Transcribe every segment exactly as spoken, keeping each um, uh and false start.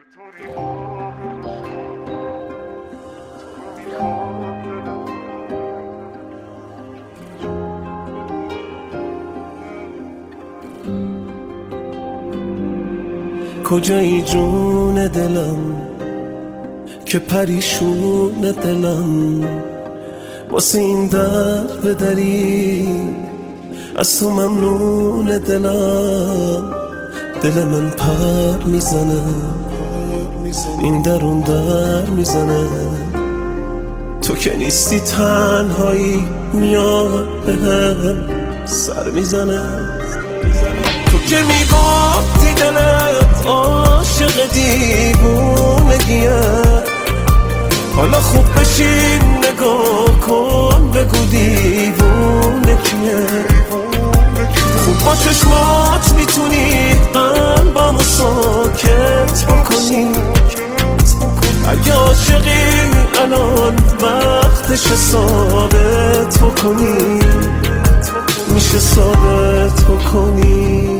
کجایی جون دلم که پریشون دلم واسه این در بدری از تو ممنون دلم دل من پر میزنه این در اون در میزنه تو که نیستی تنهایی میاد بهم سر میزنه تو که میگفتی دلت عاشق دیوونگیه حالا خوب بشین نگاه کن بگو دیوونه کیه خوب با چشمات میتونی قلبمو ساکت بکنی اگه عاشقی الان وقتش ثابت بکنی میشه ثابت بکنی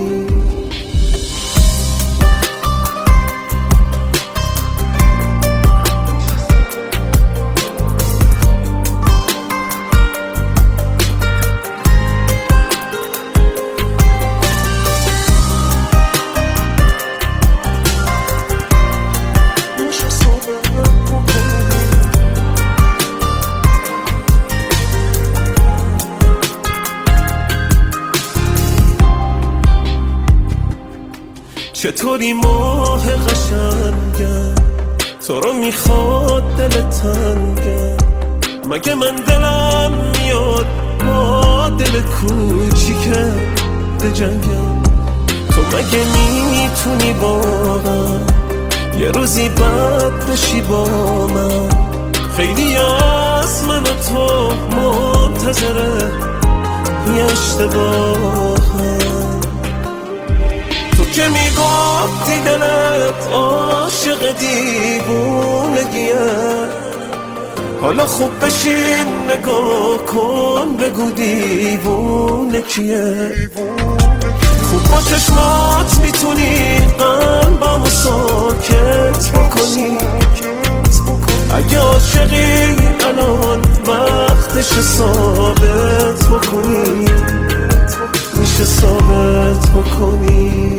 چطوری ماه قشنگم تو رو میخواد دل تنگم مگه من دلم میاد با دل کوچیکه بجنگم تو مگه میتونی واقعا یه روزی بد بشی با من خیلی از من و تو منتظره یه اشتباهم که میگفتی دلت عاشق دیوونگیه حالا خوب بشین نگاه کن بگو دیوونه کیه خوب با چشمات میتونی قلبمو ساکت بکنی اگه عاشقی الان وقتش ثابت بکنی میشه ثابت بکنی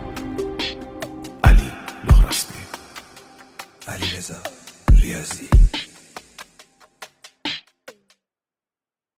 علیرضا ریاضی